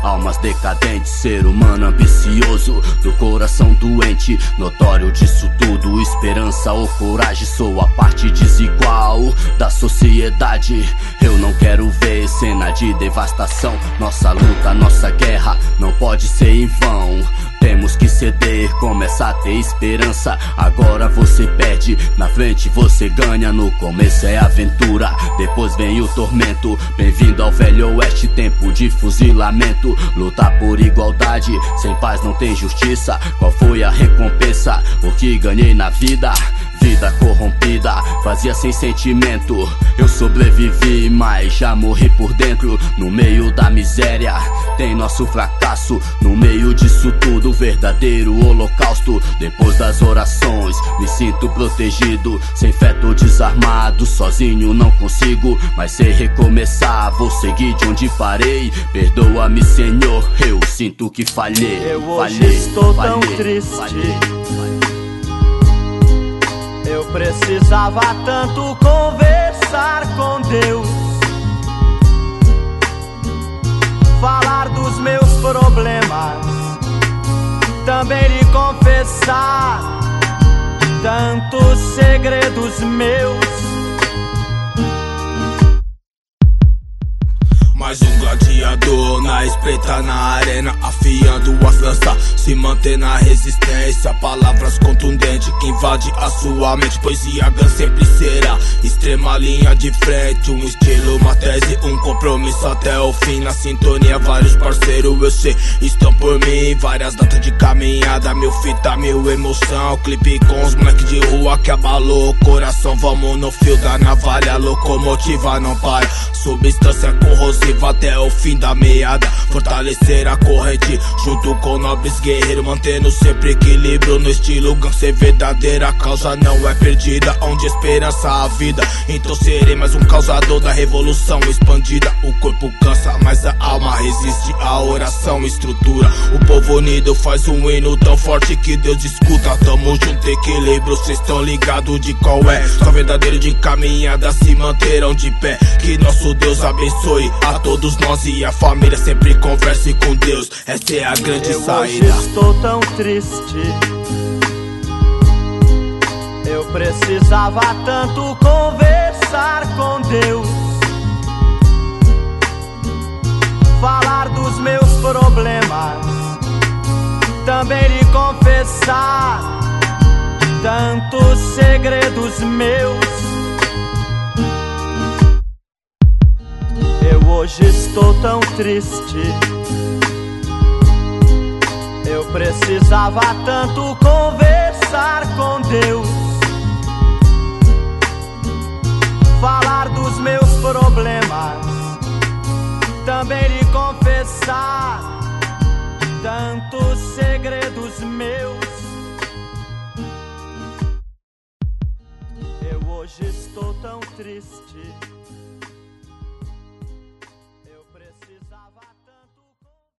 Almas decadentes, ser humano ambicioso, do coração doente, notório disso tudo. Esperança ou coragem, sou a parte desigual da sociedade. Eu não quero ver cena de devastação. Nossa luta, nossa guerra não pode ser em vão. Temos que ceder, começa a ter esperança. Agora você perde, na frente você ganha. No começo é aventura, depois vem o tormento. Bem-vindo ao velho oeste, tempo de fuzilamento. Lutar por igualdade, sem paz não tem justiça. Qual foi a recompensa? O que ganhei na vida? Vida corrompida, vazia sem sentimento. Eu sobrevivi, mas já morri por dentro. No meio da miséria tem nosso fracasso. No meio disso tudo, verdadeiro holocausto. Depois das orações, me sinto protegido. Sem fé tô desarmado, sozinho não consigo. Mas sei recomeçar, vou seguir de onde parei. Perdoa-me, Senhor, eu sinto que falhei. Eu hoje estou tão triste. Eu precisava tanto conversar com Deus, falar dos meus problemas, também lhe confessar tantos segredos meus. Mais um gladiador na espreita na arena, afiando as lanças, se manter na resistência. Palavras contundentes que invade a sua mente. Poesia gun sempre será extrema linha de frente. Um estilo, uma tese, um compromisso até o fim. Na sintonia vários parceiros, eu sei, estão por mim. Várias datas de caminhada, mil fita, mil emoção. Clipe com os moleques de rua que abalou o coração. Vamos no fio da navalha, locomotiva não para. Substância corrosiva até o fim da meada. Fortalecer a corrente junto com nobres guerreiros, mantendo sempre equilíbrio no estilo gun. Ser verdadeira, a causa não é perdida, onde esperança a vida. Então serei mais um causador da revolução expandida. O corpo cansa, mas a alma resiste à oração estrutura. O povo unido faz um hino tão forte que Deus escuta. Tamo junto, equilíbrio, cês tão ligados de qual é. Só verdadeiro de caminhada se manterão de pé. Que nosso Deus abençoe a todos nós e a família. Sempre converse com Deus, essa é a grande saída. Eu hoje estou tão triste. Eu precisava tanto conversar com Deus, falar dos meus problemas, também lhe confessar tantos segredos meus. Eu hoje estou tão triste. Eu precisava tanto conversar com Deus, falar dos meus problemas, também lhe confessar tantos segredos meus. Eu hoje estou tão triste.